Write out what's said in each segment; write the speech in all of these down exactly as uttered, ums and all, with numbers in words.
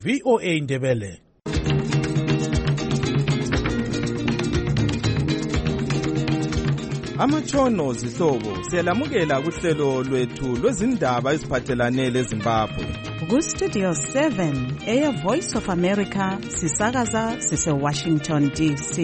V O A Ndebele. Amatshono zihlobo siyalamukela kuhlelo lwethu lwezindaba eziphathelane leZimbabwe. Ku Studio seven, Air Voice of America, sisakaza sise Washington D C.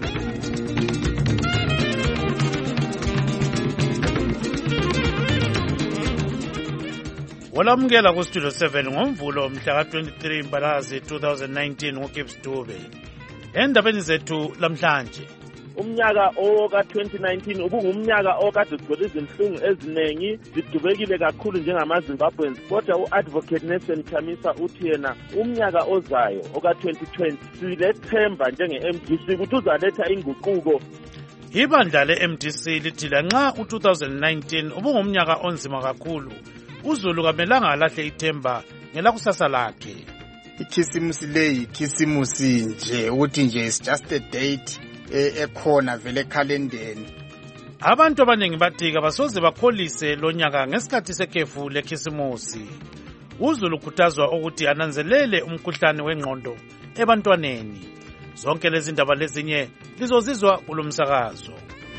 Walamukela ku Studio seven ngomvulo mhla ka twenty-three Mbalazi two thousand nineteen ngoGibbs Dube. Endabeni zethu lamhlanje. Umnyaka oka twenty nineteen ubungumnyaka okade sigcwele izinhlungu eziningi, sidubekile kakhulu njengamaZimbabweans, kodwa uAdvocate Nelson Chamisa uthi yena umnyaka ozayo oka twenty twenty silethemba njenge-M D C ukuthi uzaletha inguquko. Ibandla le-M D C lithi lanxa u two thousand nineteen ubungumnyaka onzima kakhulu, uZulu kamelanga alahle ithemba ngelakusasa lakhe. Ikhisimusi leyi khisimusi nje ukuthi nje is just a date ekhona vele ekhalendeni. Abantu abaningi bathi abasoze bakholise lonyaka ngesikhathi sekhefu lekhisimusi. uZulu ukhuthazwa ukuthi ananzelele umkhuhlane wengqondo ebantwaneni. Zonke lezi ndaba lezinye lizozizwa kulomsakazo.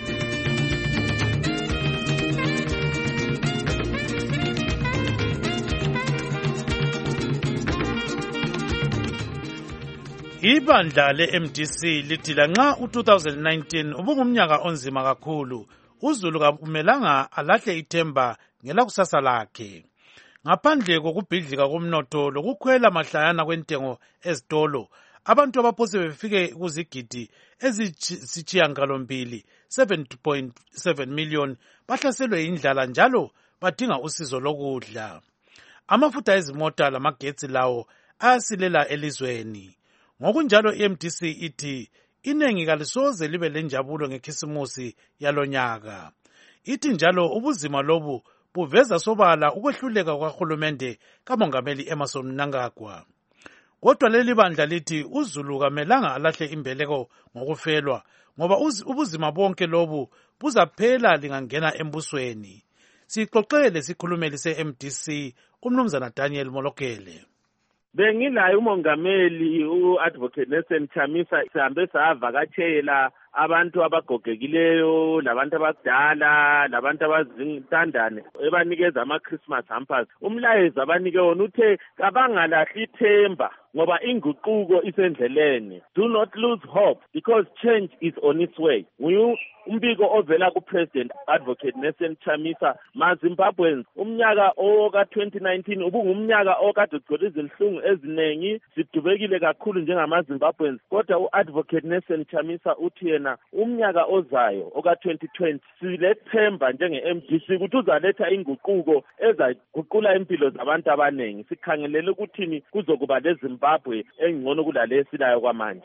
Ibandla le-M D C lithi lanxa u two thousand nineteen ubungumnyaka onzima kakhulu, uZulu kakumelanga alahle ithemba ngelakusasa lakhe. Ngaphandle kokubhidlika komnotho lokukhwela mahlayana kwentengo ezitolo, abantu abaphose befike kuzigidi ezisithiyagalombili seven point seven million bahlaselwe indlala njalo badinga usizo lokudla. Amafutha ezimota lamagetsi lawo ayasilela elizweni. Ngokunjalo i-M D C ithi inengi kalisoze libe lenjabulo ngekhisimusi yalonyaka. Ithi njalo ubuzima lobu buveza sobala ukwehluleka kwahulumende kamongameli Emmerson Mnangagwa. Kodwa leli bandla lithi uZulu kamelanga alahle imbeleko ngokufelwa, ngoba ubuzima bonke lobu buzaphela lingangena embusweni. Sixoxele sikhulumeli se-M D C uMnumzana Daniel Molokele. Bengilayo umongameli uAdvocate Nelson Chamisa, sihambe savakatshela abantu abagogekileyo, labantu abadala, labantu abazintandane, ebanikeza ama-Christmas hampers. Umlayezo abanike wona uthe kabangalahli ithemba ngoba inguquko isendleleni. Do not lose hope because change is on its way. Umbiko ovela kuPresident Advocate Nelson Chamisa, maZimbabweans, umnyaka oka twenty nineteen ubungumnyaka okade sigcwele izinhlungu eziningi, sidubekile kakhulu njengamaZimbabweans, kodwa uAdvocate Nelson Chamisa uthi yena umnyaka ozayo oka twenty twenty silethemba njenge-M D C ukuthi uzaletha inguquko ezaguqula impilo zabantu abaningi. Sikhangelele ukuthini kuzokuba leZimbabwe engcono kulalesilayo kwamanje.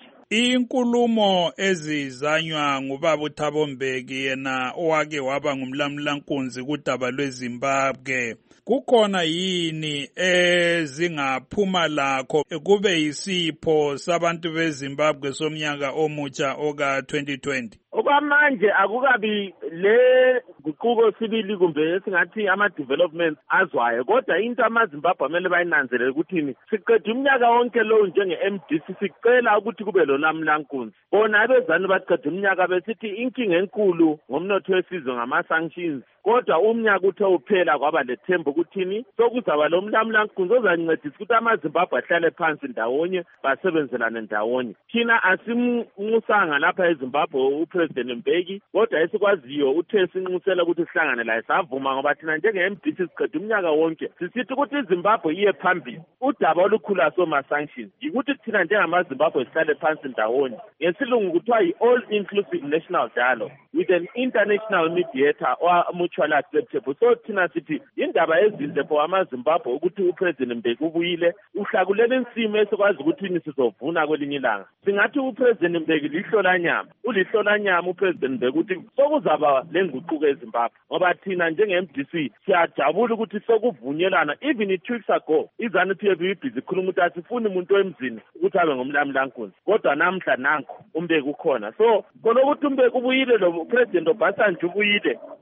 Inkulumo ezizanywa ngubaba uThabo Mbeki, yena owake waba ngumlamulankunzi kudaba lweZimbabwe, kukhona yini ezingaphuma lakho kube yisipho sabantu beZimbabwe somnyaka omutsha oka twenty twenty? Okwamanje akukabi le guquko sibili kumbe esingathi ama-developments azwayo, kodwa into amaZimbabwe amele bayinanzelele ukuthini, siqeda umnyaka wonke lowo njenge-M D C sicela ukuthi kube lolamlankunzi. Bona abezani baqeda umnyaka besithi inkinga enkulu ngomnotho wesizwe ngama-sanctions, kodwa umnyaka uthe uphela kwaba lethemba ukuthini sokuzaba lo mlamlankunzi ozancedisa ukuthi amaZimbabwe ahlale phansi ndawonye basebenzelane ndawonye. Thina asimnxusanga lapha eZimbabwe uPresident Mbeki, kodwa esikwaziyo uthe sinxusela ukuthi sihlangane laye savuma, ngoba thina njenge-M D C siqeda umnyaka wonke sisithi ukuthi iZimbabwe iye phambili. Udaba olukhulu asoma-sanctions yikuthi thina njengamaZimbabwe sihlale phansi ndawonye. Ngesilungu kuthiwa yi-all inclusive national dialogue with an international mediator or mutual acceptable. So thina sithi indaba ezinhle for amaZimbabwe ukuthi uPresident Mbeki ubuyile uhlakulela insimo esikwazi ukuthi sizovuna kwelinye ilanga. Singathi uPresident Mbeki lihlolanyama, ulihlolanyama uPresident Mbeki ukuthi sokuzaba lenguquko eZimbabwe, ngoba thina njenge-M D C siyajabula ukuthi sokuvunyelana. Even two weeks ago iZANU-P F ibhizi khuluma ukuthi asifuni umuntu emzini ukuthi abe ngumlamulankunzi, kodwa namhla nanku uMbeki ukhona. So khona ukuthi uMbeki ubuyile lo President Obasanjo ubuyile,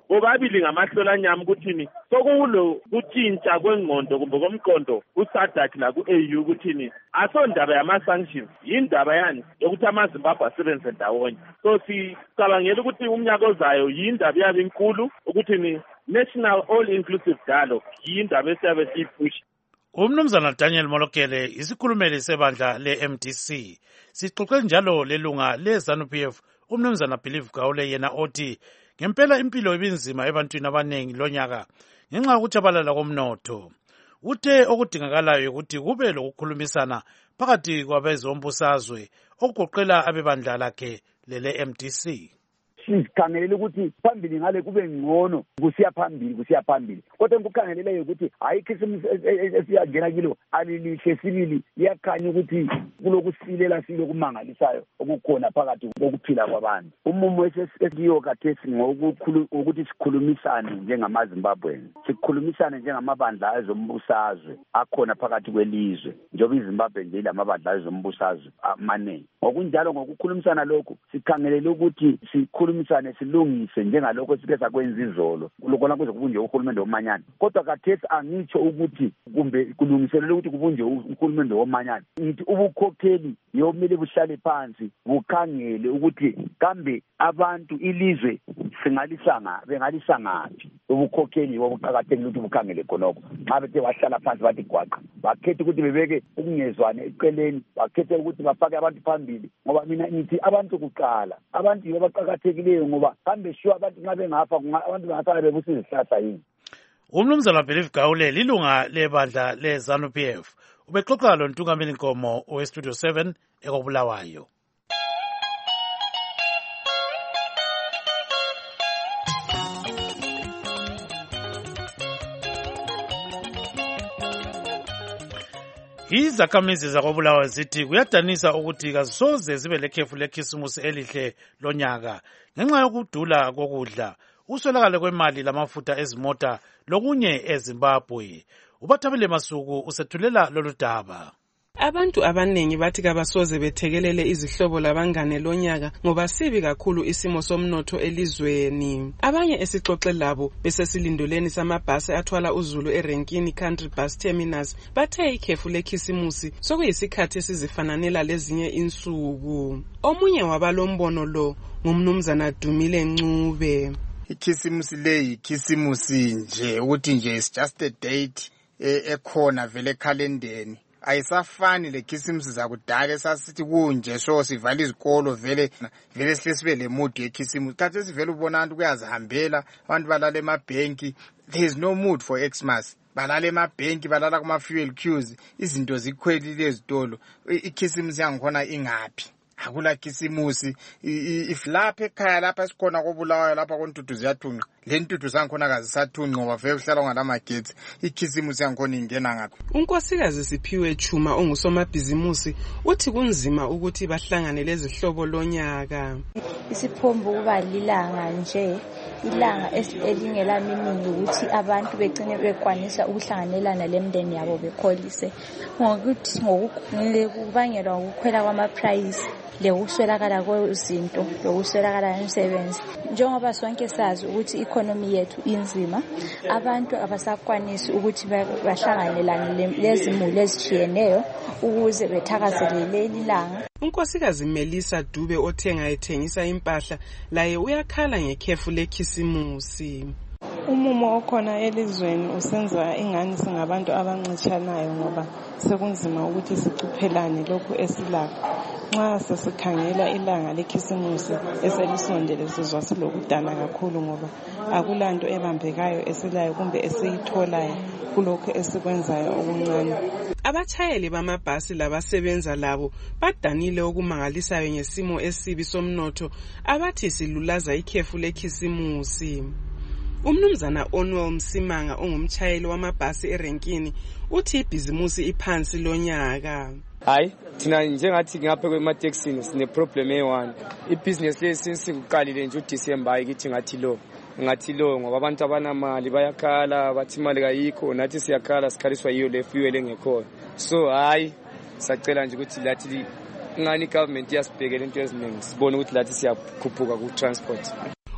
bobabili ngamahlolanyama ukuthini sokulo kutshintsha kwengqondo kumbe komqondo kuSADC la ku-A U ukuthini asondaba yama-sanctions yindaba yani yokuthi amaZimbabwe asebenze ndawonye. So sicabangela ukuthi umnyaka ozayo yindaba yabe inkulu ukuthini national all inclusive dialogue yindaba esiyabe siyiphusha. Umnumzana Daniel Molokele isikhulumeli sebandla le-M D C sixoxe njalo lelunga le-ZANU P F umnumzana Believe Gawule yena othi ngempela impilo ibinzima ebantwini abanengi lonyaka ngenxa yokutshabalala komnotho. Uthe okudingakalayo ukuthi kube lokukhulumisana phakathi kwabezombusazwe okugoqela abebandla lakhe lele-M D C. Sikhangelele ukuthi phambili ngale kube ngcono kusiya phambili kusiya phambili kodwa ngikukhangeleleyo ukuthi hayi ikhisimusi esiyangena kilo alilihle sibili liyakhanya ukuthi kulokusilela silo kumangalisayo okukhona phakathi kokuphila kwabantu. Umumo esiyo kathesi ngokuthi sikhulumisane njengamaZimbabweni, sikhulumisane njengamabandla ezombusazwe akhona phakathi kwelizwe njengoba iZimbabwe nje ilamabandla ezombusazwe amaningi. Ngokunjalo ngokukhulumisana lokhu sikhangelele ukuthi sikhulumisane misane silungise njengalokho sike sakwenza izolo kulokho kuze kubunje uhulumende womanyana. Kodwa kathesi angitsho ukuthi kumbe kulungiselele ukuthi kubunje uhulumende womanyana. Ngithi ubukhokheli yomile buhlale phansi bukhangele ukuthi kambe abantu ilizwe singalisanga bengalisangaphi. Ubukhokheli bobuqhakathekile ukuthi bukhangele khonoko xa bethe wahlala phansi bathi gwaqa bakhethe ukuthi bebeke ukungezwane eceleni bakhethe ukuthi bafake abantu phambili ngoba mina ngithi abantu kuqala abantu yibo abaqhakathekileyo ngoba kambe sure abantu nxa bengafa abantu bengahlala bebusa izihlahla yini. Umnumzana Believe Gawule lilunga lebandla le-ZANU P F ubexoxa lo Ntungameli Nkomo owestudio seven ekobulawayo. Izakhamizi zakobulawayo zithi kuyadanisa ukuthi kazisoze zibe lekhefu lekhisimusi elihle lonyaka ngenxa yokudula kokudla, uswelakala kwemali lamafutha ezimota lokunye eZimbabwe. uBathabile Masuku usethulela lolu daba. Abantu abanengi bathi kabasoze bethekelele izihlobo labangane lonyaka ngoba sibi kakhulu isimo somnotho elizweni. Abanye esixoxe labo besesilindoleni samabhasi athwala uZulu eRenkini Country Bus Terminus bathe ikhefu lekhisimusi sokuyisikhathi esizifananela lezinye insuku. Omunye wabalombono lo ngumnumzana Dumile Ncube. Ikhisimusi leyi ikhisimusi nje ukuthi nje is just a date ekhona vele ekhalendeni. Ayisafani lekhisimusi zakudala esasithi kunje so sivala izikolo vele vele sihle sibe le mood yekhisimusi. Khathi sivele ubona abantu kuyazihambela abantu balala emabhenki. There is no mood for Xmas. Balala emabhenki balala kuma fuel queues izinto zikhwelile ezitolo. Ikhisimusi yangikhona ingaphi? Akula khisimusi. If lapha ekhaya lapha sikhona kobulawayo lapha koNtutu ziyathunqa le ntutu sangikhona kazisathunqa ngoba vele uhlala ngalamagetsi ikhisimusi yangikhona ingena ngaphi. Unkosikazi Siphiwe Chuma ongusomabhizimusi uthi kunzima ukuthi bahlangane lezihlobo lonyaka. Isiphombo kuba lilanga nje ilanga elingela miningi ukuthi abantu begcine bekwanisa ukuhlanganelana lemndeni yabo bekholise ngokuthi ngokubangelwa ukukhwela kwama price lekuswelakala kwezinto lokuswelakala umsebenzi. Njengoba sonke sazi ukuthi economy yethu inzima, abantu abasakwanisi ukuthi bahlanganelane lezimuli ezitshiyeneyo ukuze bethakazelele ilanga. Unkosikazi Melissa Dube othenga ethengisa impahla laye uyakhala ngekhefu lekhisimusi. Umumo okhona elizweni usenza ingani singabantu abancishanayo ngoba sekunzima ukuthi sicuphelane lokhu esilakho. Nxa sesikhangela ilanga lekhisimusi eselisondele sizwa silokudana kakhulu ngoba akulanto ebambekayo esilayo kumbe esiyitholayo kulokho esikwenzayo okuncane. Abatshayeli bamabhasi labasebenza labo badanile okumangalisayo ngesimo esibi somnotho abathi silulaza ikhefu lekhisimusi. Umnumzana Onwell Msimanga ongumtshayeli wamabhasi eRenkini uthi ibhizimusi iphansi lonyaka. Hayi thina njengathi ngapha kwemateksini sine problem eyi-one. Ibusiness lesi sikuqalile nje uDecember hayi kithi ngathi lo ngathi lo ngoba abantu abanamali bayakhala bathi imali kayikho nathi siyakhala sikhaliswa yiyo le fuel engekho. So hayi sacela nje ukuthi lathi ngani government yasibhekela into eziningi sibone ukuthi lathi siyakhuphuka ku transport.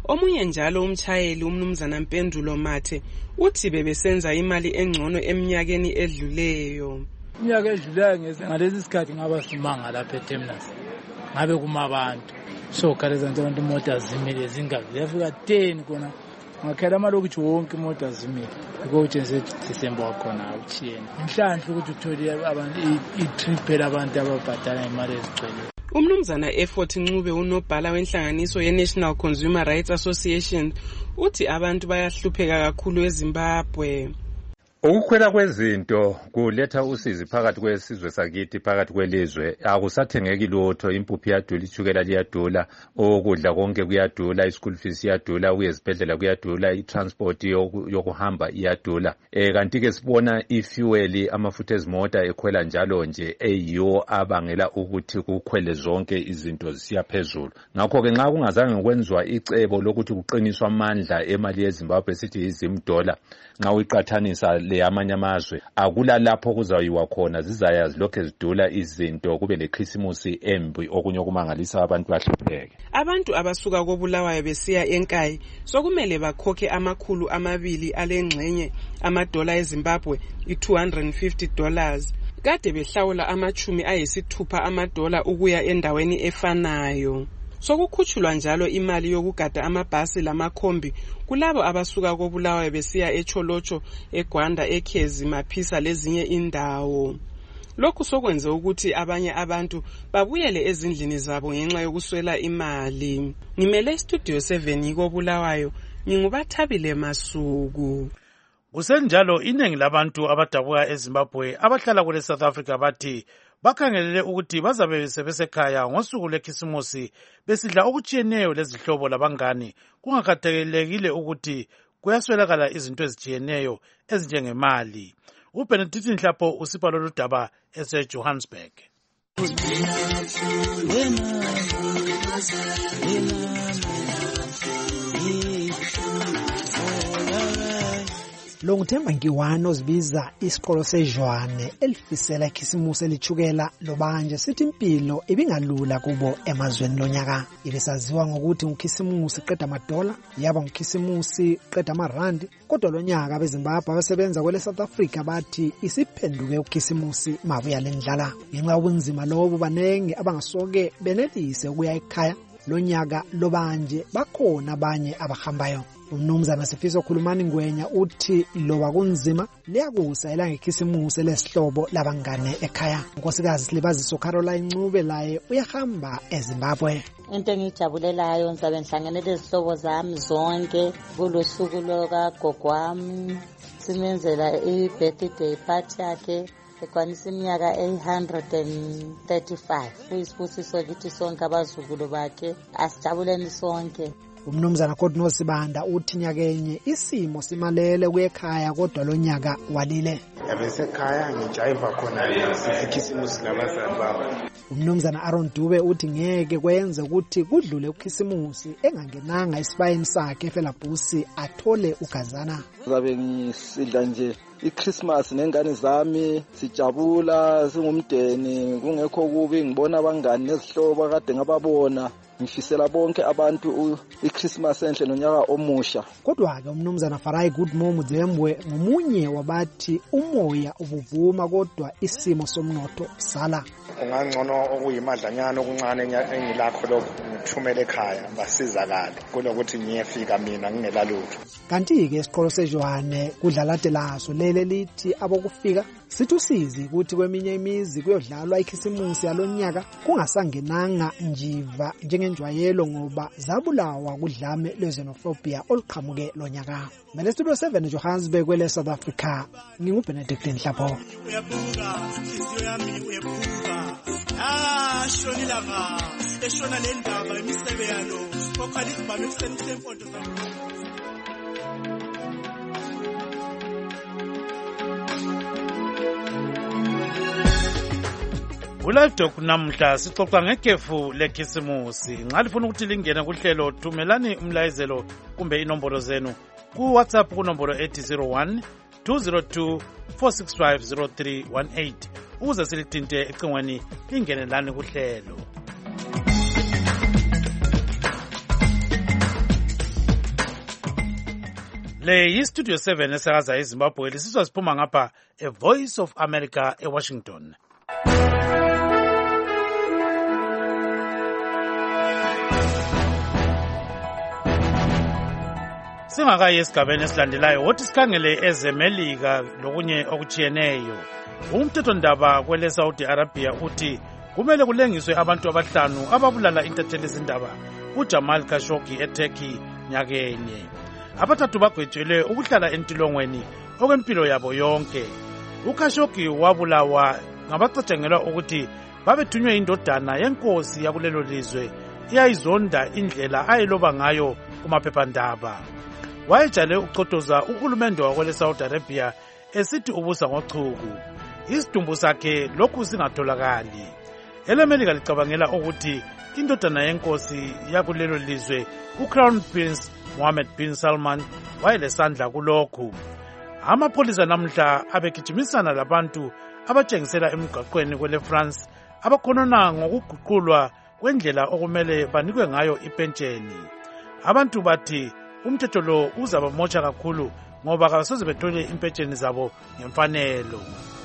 Omunye njalo umchayeli umnumzana Mpendulo Mathe uthi bebesenza imali engcono eminyakeni edluleyo. Iminyaka edluleyo ngeze ngalesi sikhathi ngaba simanga lapha eterminus. Ngabe kuma abantu. So khaleza nje abantu imoto zimile zingavi. Yafika ten kona. Ngakhela amalokuthi wonke imoto zimile. Ukuthi nje December khona uchiyeni. Inhlanhla ukuthi uthole abantu i-trip abantu ababhadala imali ezigcwele. Umnumzana Effort Ncube unobhala wenhlanganiso ye-National Consumer Rights Association uthi abantu bayahlupheka kakhulu eZimbabwe. Ukukhwela kwezinto kuletha usizi phakathi kwesizwe sakithi phakathi kwelizwe akusathengeki lutho impuphu iyadula ithukela liyadula okudla konke kuyadula ischool fees iyadula uyezibhedlela kuyadula itransport yokuhamba iyadula eh kanti ke sibona ifuel amafutha ezimota ekhwela njalo nje eyiwo abangela ukuthi kukhwele zonke izinto zisiya phezulu ngakho ke nxa kungazange kwenziwa icebo lokuthi kuqiniswa amandla emali yeZimbabwe sithi izimdola nxa uyiqathanisa le amanye amazwe akula lapho kuzayiwa khona zizayazi lokho ezidula izinto kube leChristmas embi okunye okumangalisa abantu bahlupheke. Abantu abasuka koBulawayo besiya eNkayi sokumele bakhokhe amakhulu amabili alengxenye amadola eZimbabwe i-two hundred fifty dollars kade behlawula amachumi ayisithupha amadola ukuya endaweni efanayo. Sokukhutshulwa njalo imali yokugada amabhasi lamakhombi kulabo abasuka koBulawayo besiya eCholocho, eGwanda, eKhezi, Maphisa lezinye indawo. Lokhu sokwenze ukuthi abanye abantu babuyele ezindlini zabo ngenxa yokuswela imali. Ngimele Studio seven koBulawayo, ngingubathabile Masuku. Kusenjalo iningi labantu abadabuka eZimbabwe abahlala kule South Africa bathi bakhangelele ukuthi bazabe sebesekhaya ngosuku leKhisimusi besidla okutshiyeneyo lezihlobo labangani kungakhathalekile ukuthi kuyaswelakala izinto ezijiyeneyo ezinjengemali. uBenedict Nhlapho usipha lolu daba eseJohannesburg. Lo nguThemba Nkiwane ozibiza isikolo seJwane elifisela ikhisimusi elithukela lobanje sithi impilo ibingalula kubo emazweni lonyaka. Ibisaziwa ngokuthi ukhisimusi qeda amadola yaba ukhisimusi qeda amarandi kodwa lonyaka beZimbabwe abasebenza kwele South Africa bathi isiphenduke ukhisimusi mabuya lendlala. Ngenxa yobunzima lobo banenge abangasoke benelise ukuya ekhaya lonyaka lobanje bakhona abanye abahambayo. Umnumzana Sifiso Khulumani Ngwenya uthi loba kunzima liyakusa elangekhisimusi lesihlobo labangane ekhaya. Nkosikazi Silibaziso Caroline Ncube laye uyahamba eZimbabwe. Into engijabulelayo ngizabe ngihlangene lezihlobo zami zonke kulosuku lokagogo wami simenzela i-birthday party yakhe ekwanisa iminyaka eight hundred thirty-five. Kuyisibusiso kithi sonke abazukulu bakhe asijabuleni sonke. Umnumzana Kodno Sibanda uthi nyakenye isimo simalele kuyekhaya kodwa lonyaka walile. Yabesekhaya ngijayiva khona sikhisimusi labazali baba. Umnumzana Aaron Dube uthi ngeke kwenze ukuthi kudlule ukhisimusi engangenanga isibayeni sakhe eFelabhusi athole ugazana. Ngabe ngisidla nje iChristmas nengane zami sijabula singumdeni kungekho kubi ngibona abangani nezihlobo kade ngababona ngifisela bonke abantu iChristmas enhle nonyaka omusha. Kodwa ke umnumzana Farai Goodmo Mudzembwe ngomunye wabathi umoya ubuvuma kodwa isimo somnotho sala. Ungangcono okuyimadlanyana okuncane engilakho lokho ngithumele ekhaya basizakala kulokuthi ngiyefika mina ngingela lutho. Kanti ke isikolo seJohane kudlalate laso lele lithi abokufika sithusizi ukuthi kweminye imizi kuyodlalwa ikhisimusi yalonyaka kungasangenanga njiva njengenjwayelo ngoba zabulawa kudlame lwezenophobia oluqhamuke lonyaka. Mele Studio seven Johannesburg kwele South Africa nginguBenedict Nhlapho. Ah, shoni lava, eshona le ndaba imisebe yalo, kokhalithi bami kusenise imfondo zami. Ulive Talk namhla sixoxa ngekhefu lekhisimusi. Nxa lifuna ukuthi lingene kuhlelo thumelani umlayezelo kumbe inombolo zenu ku WhatsApp ku nombolo ethi zero one two zero two four six five zero three one eight ukuze silithinte ecingweni lingenelani kuhlelo. Le yi-Studio seven esakaza eZimbabwe lisizwa siphuma ngapha A Voice of America eWashington. Singakayi esigabeni esilandelayo wothi sikhangele ezemelika lokunye okutshiyeneyo. Umthethondaba kwele Saudi Arabia uthi kumele kulengiswe abantu abahlanu ababulala intatheli izindaba uJamal Khashoggi eTurkey nyakenye. Abathathu bagwetshelwe ukuhlala entilongweni okwempilo yabo yonke. UKhashoggi wabulawa ngabacatshangelwa ukuthi babethunywe indodana yenkosi yakulelo lizwe iyayizonda indlela ayeloba ngayo kumaphephandaba. Wayejale uqotoza uhulumende wakwele Saudi Arabia esithi ubusa ngochuku. Isidumbu sakhe lokhu singatholakali. EleMelika licabangela ukuthi indodana yenkosi yakulelo lizwe uCrown Prince Mohammed bin Salman wayelesandla kulokhu. Amapholisa namhla abegijimisana labantu abatshengisela emgwaqweni kwele France abakhonona ngokuguqulwa kwendlela okumele banikwe ngayo ipentsheni. Abantu bathi umthetho lo uzabamotsha kakhulu ngoba kabasoze bethole impentsheni zabo ngemfanelo.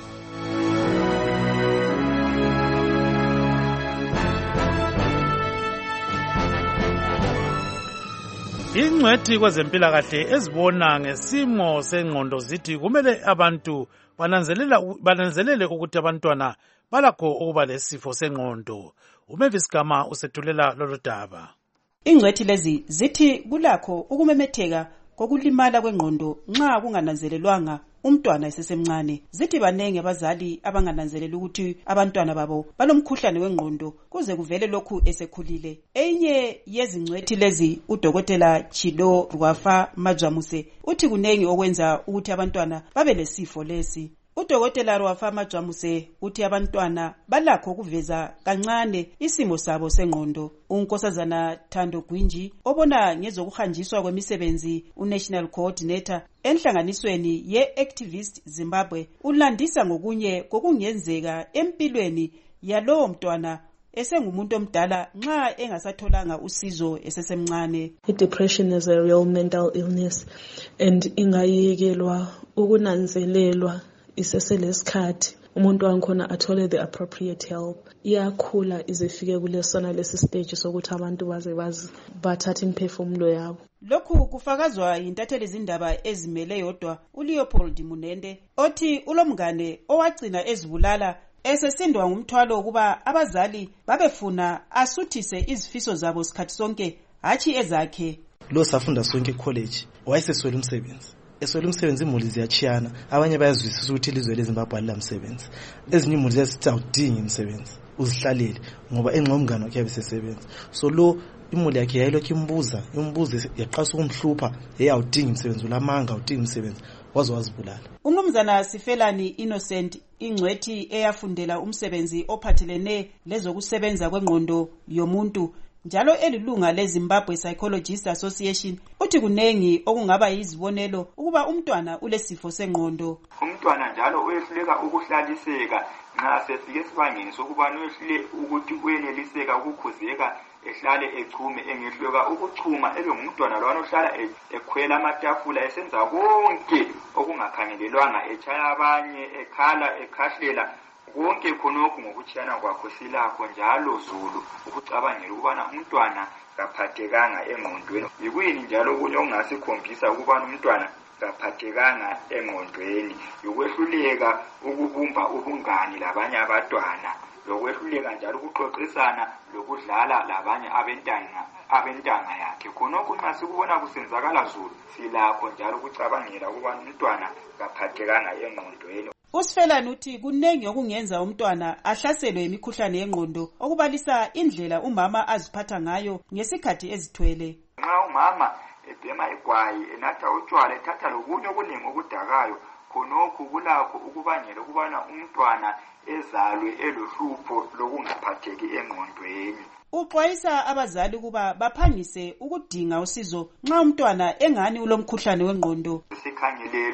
Ingcwethi kwezempilakahle ezibona ngesimo sengqondo zithi kumele abantu bananzelela bananzelele ukuthi abantwana balakho ukuba lesifo sengqondo. uMavis Gama usethulela lolu daba. Ingcwethi lezi zithi kulakho ukumemetheka kokulimala kwengqondo nxa kungananzelelwanga umntwana esesemncane. Zithi banenge abazali abangananzelela ukuthi abantwana babo balomkhuhlane wengqondo kuze kuvele lokhu esekhulile. Enye yezingcwethi lezi udokotela Chilo Rwafa Majamuse uthi kunengi okwenza ukuthi abantwana babe lesifo lesi. Udokotela Rwafa Majamuse uthi abantwana balakho ukuveza kancane isimo sabo sengqondo. Unkosazana Thando Gwinji obona ngezokuhanjiswa kwemisebenzi uNational Coordinator enhlanganisweni ye-Activist Zimbabwe ulandisa ngokunye kokungenzeka empilweni yalowo mntwana esengumuntu omdala nxa engasatholanga usizo esesemncane. Depression is a real mental illness and ingayekelwa ukunanzelelwa iseselesikhathi umuntu wankhona athole the appropriate help. Iyakhula ize ifike kulesona lesi stage sokuthi abantu baze bazi bathatha imphefumulo yabo. Lokhu kufakazwa yintatheli izindaba ezimele yodwa uLeopold Munende othi ulomngane owagcina ezibulala esesindwa ngumthwalo ukuba abazali babefuna asuthise izifiso zabo sikhathi sonke hathi ezakhe. Lo safunda sonke college wayeseswela umsebenzi. Eswela umsebenzi imuli ziyachiyana, abanye bayazwisisa ukuthi ilizwe leZimbabwe alilamsebenzi. Ezinye imuli ziyasithi awudingi umsebenzi, uzihlalele ngoba engqomngane wakhe yabesesebenza. So lo imuli yakhe yayilokhu imbuza, imbuza yaqasa ukumhlupha, eyawudingi umsebenzi, ulamanga awudingi umsebenzi, waze wazibulala. Umnumzana Sifelani Innocent ingcwethi eyafundela umsebenzi ophathelene lezokusebenza kwengqondo yomuntu njalo elilunga leZimbabwe Psychologist Association uthi kunengi okungaba yizibonelo ukuba umntwana ulesifo sengqondo. Umntwana njalo uyehluleka ukuhlaliseka nxa sefike esibangeni sokuba uyehlule ukuthi uyeneliseka ukukhuzeka ehlale echume engehluleka ukuchuma ebe ngumntwana lwana ohlala ekhwela amatafula esenza konke okungakhangelelwanga etshaya abanye ekhala ekhahlela konke khonokho ngokuchiyana kwakho silakho njalo Zulu ukucabangela ukubana umntwana kaphathekanga engqondweni. Yikuyini njalo kunye ongasikhombisa ukubana umntwana kaphathekanga engqondweni? Yokwehluleka ukubumba ubungani labanye abantwana, lokwehluleka njalo ukuxoxisana lokudlala labanye abentanga abentanga yakhe. Khonokho nxa sikubona kusenzakala Zulu silakho njalo ukucabangela ukubana umntwana kaphathekanga engqondweni. Usifelani uthi kunengi okungenza umntwana ahlaselwe imikhuhlane yengqondo okubalisa indlela umama aziphatha ngayo ngesikhathi ezithwele. Nxa umama ebhema igwayi enatha utshwala ethatha lokunye okuningi okudakayo khonokho kulakho ukubangela ukubana umntwana ezalwe elohlupho lokungaphatheki engqondweni. Uxwayisa abazali kuba baphangise ukudinga usizo nxa umntwana engani ulomkhuhlane wengqondo. Sikhangelelwe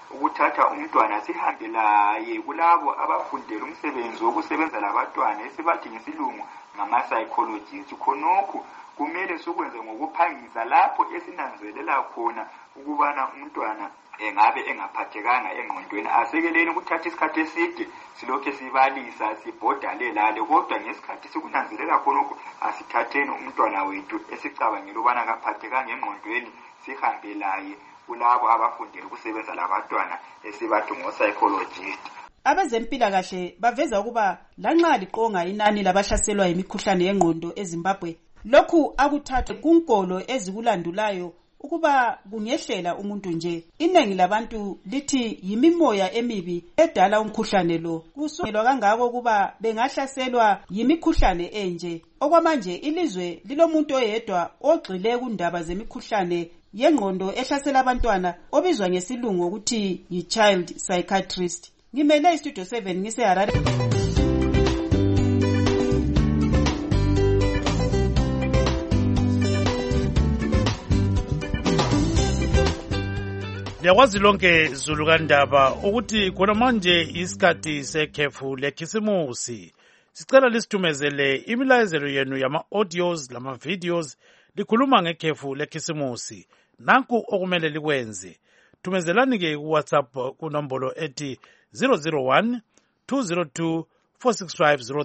ukuthatha umntwana sihambe laye kulabo abafundela umsebenzi wokusebenza labantwana esibathi ngesilungu ngama-psychologists. Khonokhu kumele sikwenze ngokuphangisa lapho esinanzelela khona ukubana umntwana engabe engaphathekanga engqondweni. Asekeleni ukuthatha isikhathi eside silokhe sibalisa sibhodale lale, kodwa ngesikhathi sikunanzelela khonokho asithatheni umntwana wethu esicabangela ubana akaphathekanga engqondweni sihambe laye kulabo abafundela ukusebenza labantwana esibathi ngo-psychologist. Abezempilakahle baveza ukuba lanxa liqonga inani labahlaselwa yimikhuhlane yengqondo eZimbabwe, lokhu akuthathwe kunkolo ezikulandulayo ukuba kungehlela umuntu nje. Inengi labantu lithi yimimoya emibi edala umkhuhlane lo. Kusukelwa kangako ukuba bengahlaselwa yimikhuhlane enje. Okwamanje ilizwe lilomuntu oyedwa ogxile kundaba zemikhuhlane yengqondo ehlasela abantwana obizwa ngesilungu ukuthi yi-child psychiatrist. Ngimele istudio seven ngise Harare. Liyakwazi lonke Zulu kandaba ukuthi khona manje isikhathi sekhefu lekhisimusi. Sicela lisithumezele imilayezelo yenu yama-audios lama-videos likhuluma ngekhefu lekhisimusi. Nanku okumele likwenze. Thumezelani-ke ku-WhatsApp kunombolo ethi zero zero one two zero two four six five zero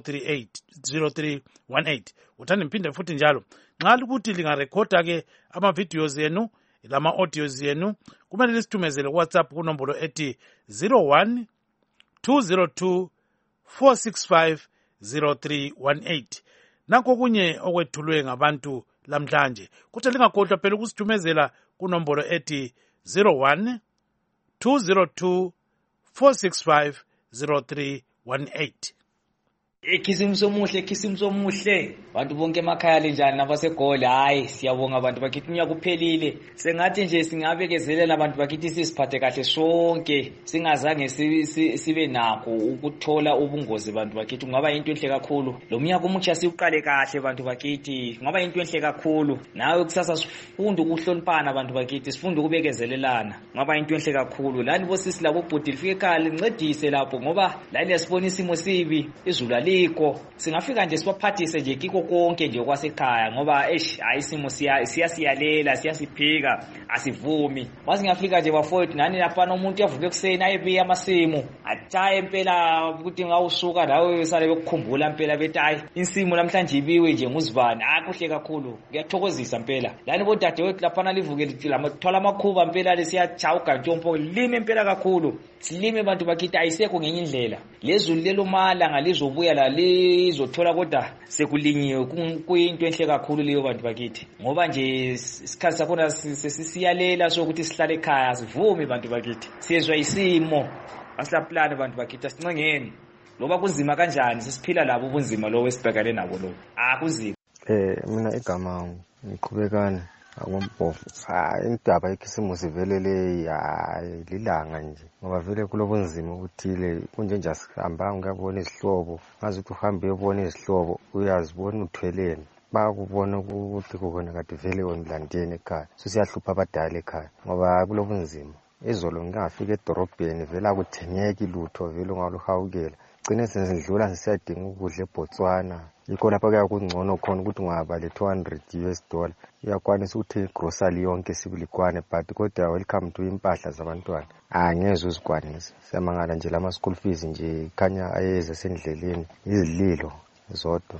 three one eight. Uthani mphinde futhi njalo. Nxa likuthi lingarekhoda-ke ama-videos yenu lama-audios yenu kumele lisithumezele ku-WhatsApp kunombolo ethi zero one two zero two four six five zero three one eight. Nakho kunye okwethulwe ngabantu lamhlanje kuthi lingakhohlwa phela ukusithumezela kunombolo ethi zero one two zero two four six five zero three one eight. Ikhisimuso omuhle, ikhisimuso omuhle. Bantu bonke emakhaya lenjani nabasegoli, hayi siyabonga abantu bakithi unyaka uphelile. Sengathi nje singabekezelela abantu bakithi sisiphathe kahle sonke, singazange sibe nakho ukuthola ubungozi bantu bakithi. Kungaba into enhle kakhulu. Lo mnyaka omutsha siuqale kahle bantu bakithi. Kungaba into enhle kakhulu. Nawe kusasa sifunde ukuhloniphana bantu bakithi, sifunde ukubekezelelana. Kungaba into enhle kakhulu. Lani bosisi labo bhuti lifike ekhaya lincedise lapho ngoba la liyasibona isimo sibi, izulu alikho. Singafika nje sibaphathise nje kiko konke nje kwasekhaya ngoba eish ayisimo siya siyasiyalela siyasiphika asivumi. Masingafika nje bafowethu nani lapha umuntu yavuke kuseni ayebiya amasimo athaye impela ukuthi ngawusuka nawe usale bekukhumbula impela bethi hayi insimo namhlanje ibiwe nje nguzibani. Akuhle kakhulu, ngiyathokozisa impela. Lani bodadewethu lapha nalivuke lithi lamathola amakhuba impela lesiyachawuka ntshompo lime impela kakhulu. Silime bantu bakithi ayisekho ngenye indlela. Lezulu lelo malanga lizobuya la lizothola kodwa sekulinyiwe kuyinto enhle kakhulu leyo bantu bakithi. Ngoba nje isikhathi sakhona sisiyalela sokuthi sihlale ekhaya sivumi bantu bakithi. Siyezwa isimo asilaplane bantu bakithi asincengeni. Loba kunzima kanjani sisiphila labo ubunzima lo wesibhekane nabo lo. Ah kunzima. Eh mina igama ngiqhubekana akwampofu. Hayi indaba yekhisimusi vele le hayi lilanga nje ngoba vele kulobunzima ukuthile kunje nje asihamba ngiyabona izihlobo ngazi ukuthi uhambe uyobona izihlobo uyazibona uthweleni bakubona ukuthi kukhona kade vele wemlandeni ekhaya sisiyahlupha abadala ekhaya ngoba kulobunzima. Izolo ngingafika edorobheni vele akuthengeki lutho vele ungaluhawukela gcine sesindlula sisiyadinga ukudla eBotswana. Yikho lapha kuya kungcono khona ukuthi ungaba le two hundred U S dollar uyakwanisa ukuthi igrocery yonke sibilikwane but kodwa welcome to impahla zabantwana angeze uzikwanisa. Siyamangala nje lama school fees nje khanya ayeze sendleleni izililo zodwa.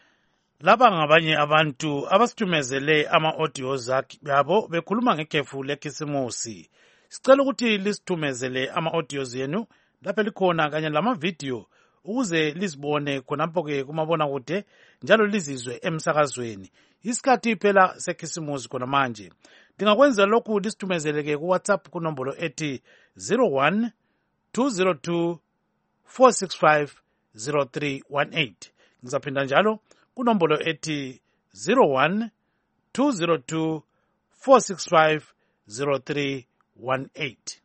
Laba ngabanye abantu abasithumezele ama-audios yabo bekhuluma ngekhefu lekhisimusi. Sicela ukuthi lisithumezele ama-audios yenu lapha likhona kanye lama-video ukuze lizibone khonapho-ke kumabona kude njalo lizizwe emsakazweni. Isikhathi phela sekhisimusi khona manje. Ndingakwenza lokhu lisithumezeleke ku-WhatsApp kunombolo ethi zero one two zero two four six five zero three one eight. Ngizaphinda njalo kunombolo ethi zero one two zero two four six five zero three one eight.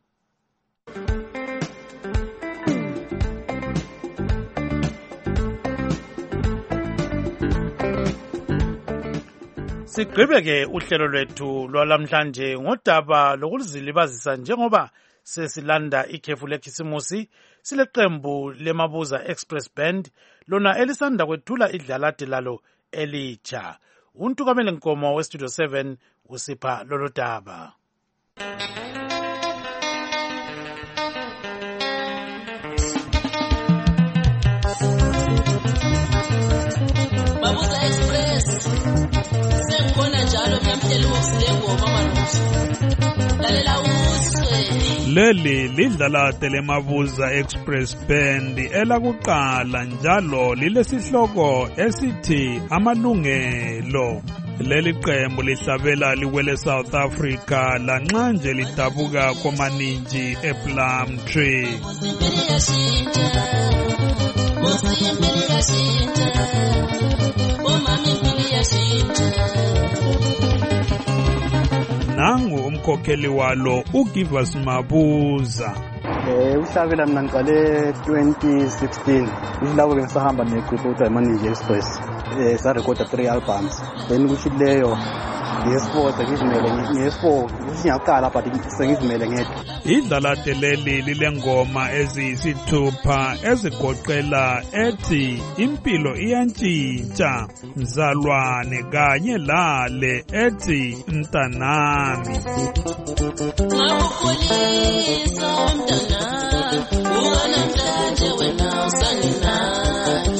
Sigqibeke uhlelo lwethu lwalamhlanje ngodaba lokuzilibazisa njengoba sesilanda ikhefu lekhisimusi sileqembu lemabuza Express Band lona elisanda kwethula idlalade lalo elitsha. Untukamele Nkomo westudio seven usipha lolo daba. Mabuza Express sengikhona njalo ngiyamhlela ukusilengoma manuso lalela uswe. Leli lidlalade lemabuza Express Band elakuqala njalo lilesihloko esithi amalungelo. Leli qembu lihlabela liwele South Africa lanxa nje lidabuka komaninji ePlum Tree. Nangu umkhokheli walo uGivas Mabuza. Eh uhlabela mina ngiqale twenty sixteen ilapho bengisahamba negroup okuthiwa iManage Express. Eh sa record three albums. Then kuthi leyo yes-four sengizimele yes-four ngiyaqala but sengizimele ngedwa. Idlalade leli lilengoma eziyisithupha ezigoqela ethi impilo iyantshintsha mzalwane kanye lale ethi mntanami. Ngakukhulisa mntanami unganamhlanje wena usanginani.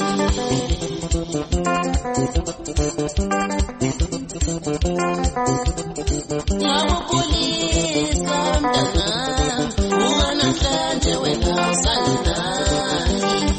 Ngakukhulisa mntanami unganamhlanje wena usanginani.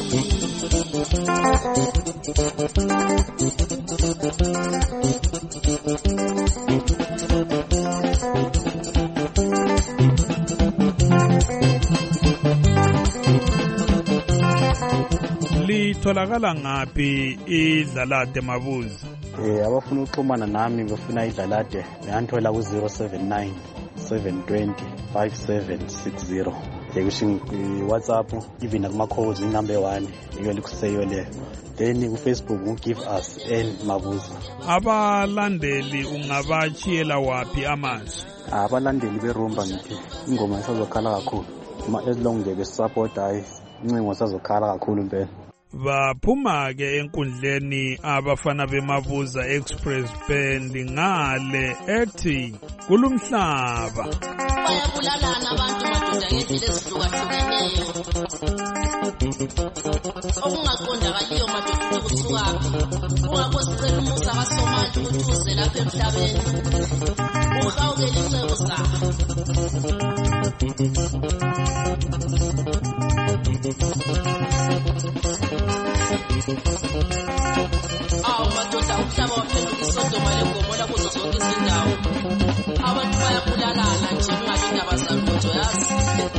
Litholakala ngaphi idlalade Mabuza? Eh abafuna ukuxhumana nami bafuna idlalade ngiyanthola ku zero seven nine seven two zero five seven six zero. Yekusho WhatsApp even akuma calls inumber one iyo likuseyo le. Then ku Facebook ugive us and Mabuza. Abalandeli ungabachiyela wapi amazwi? Abalandeli berumba ngithi ingoma isazokhala kakhulu. Ma as long as besupport ayi incingo isazokhala kakhulu impela. Baphuma ke enkundleni abafana bemabuza Express Band ngale ethi kulumhlaba. Bayabulalana abantu madoda ngendlela ezihlukahlukeneyo. Okungaqondakaliyo madoda kusukaphi. Ungakho sicela umusa kaSomali ukuthi uze lapha emhlabeni. Uhawukele icebo sakho. Awu madoda umhlaba waphenduka isodoma lengomola kuzo zonke izindawo. Abantu bayabulalana nje kungabi indaba zalutho yazi.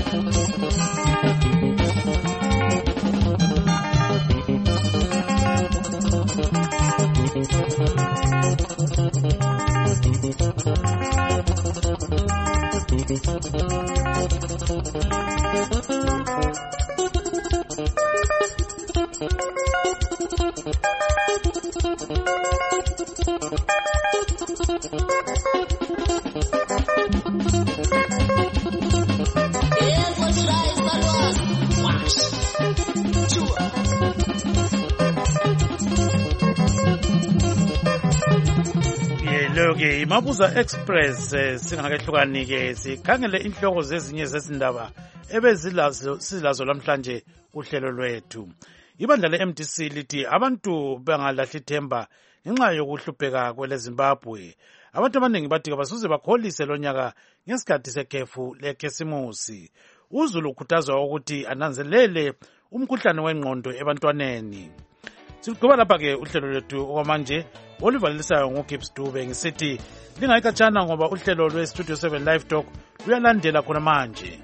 Loke Mabuza Express singakehlukani ke sikhangele inhloko zezinye zezindaba ebezilazo silazo namhlanje uhlelo lwethu. Ibandla le-M D C lithi abantu bangalahli ithemba ngenxa yokuhlupheka kwele Zimbabwe. Abantu abaningi bathi abasuze bakholise lonyaka ngesikhathi sekhefu lekhisimusi. uZulu ukhuthazwa ukuthi ananzelele umkhuhlane wengqondo ebantwaneni. Sigqiba lapha ke uhlelo lwethu okwamanje olivalisayo ngoGibbs Dube ngisithi lingayikatshana ngoba uhlelo lweStudio seven Live Talk luyalandela khona manje.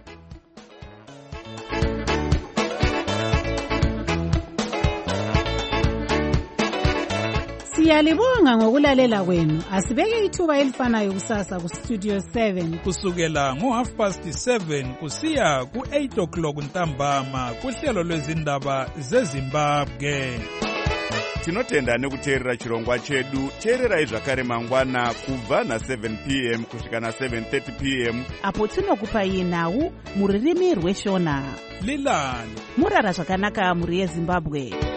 Siyalibonga ngokulalela kwenu. Asibeke ithuba elifanayo kusasa ku Studio seven kusukela ngo half past seven kusiya ku eight o'clock ntambama kuhlelo lwezindaba zeZimbabwe. tinotenda nekuteerera chirongwa chedu. Teererai zvakare mangwana kubva na-seven p m kusvika na-seven thirty p m apo tinokupai nhau mururimi rweshona. Lilani murara zvakanaka muri yeZimbabwe.